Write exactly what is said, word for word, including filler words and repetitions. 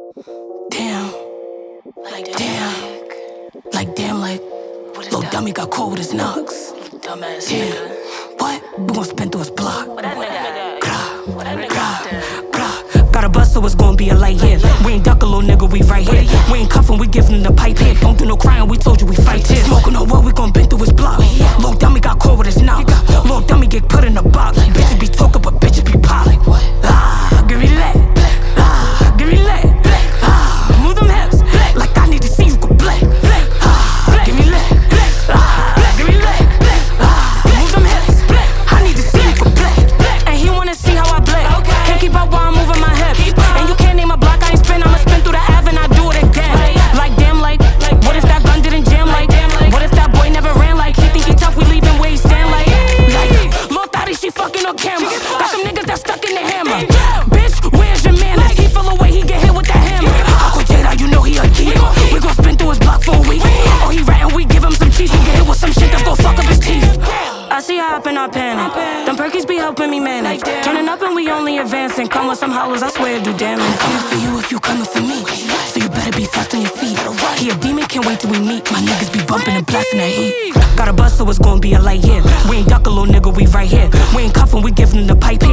Damn. Like damn. Like damn, like little dummy got caught with his knocks. Dumbass Damn. nigga. What? We gon' spin through his block. What that nigga got? Grah, What that nigga grah, got? grah. Got a bus, so it's gon' be a light here. We ain't duck a little nigga, we right here. We ain't cuffin', we giving the pipe here. Don't do no crying, we told you we fight here. Smoking on what, we gon' bend through his block. Little dummy got caught with his knocks. Little dummy get put in the box. Bitches be talking, but bitches be pop. Ah, give me that. Ah, give me that. Ah, move them hips like I need to see you go play. Ah, give me that. Ah, give me that. Ah, move them hips. I need to see you go play. And he wanna see how I play. Can't keep up while I'm moving my hips. And you can't name a block I ain't spin. I'ma spin through the Ave and I do it again. Like damn, like what if that gun didn't jam? Like what if that boy never ran? Like he think he tough, we leaving where he stand. Like like Lil Thotty, she fucking on camera. Got some niggas that stuck in the hammer. Bitch, where's your manners? He feel away, he get hit with that hammer. Aqua Jada, you know he a geek. We gon' spin through his block for a week. Oh, he rattin', we give him some cheese. He get hit with some shit that's gon' fuck up his teeth. I see her up in our panic. Them perkies be helping me manage. Turning up and we only advancing. Come with some hollows, I swear it do damage. I'm coming for you if you coming for me. So you better be fast on your feet. He a demon, can't wait till we meet. My niggas be bumping and blasting that heat. Got a bus, so it's gon' be a light here. We ain't duck a little nigga, we right here. We ain't cuffin', we giving the pipe.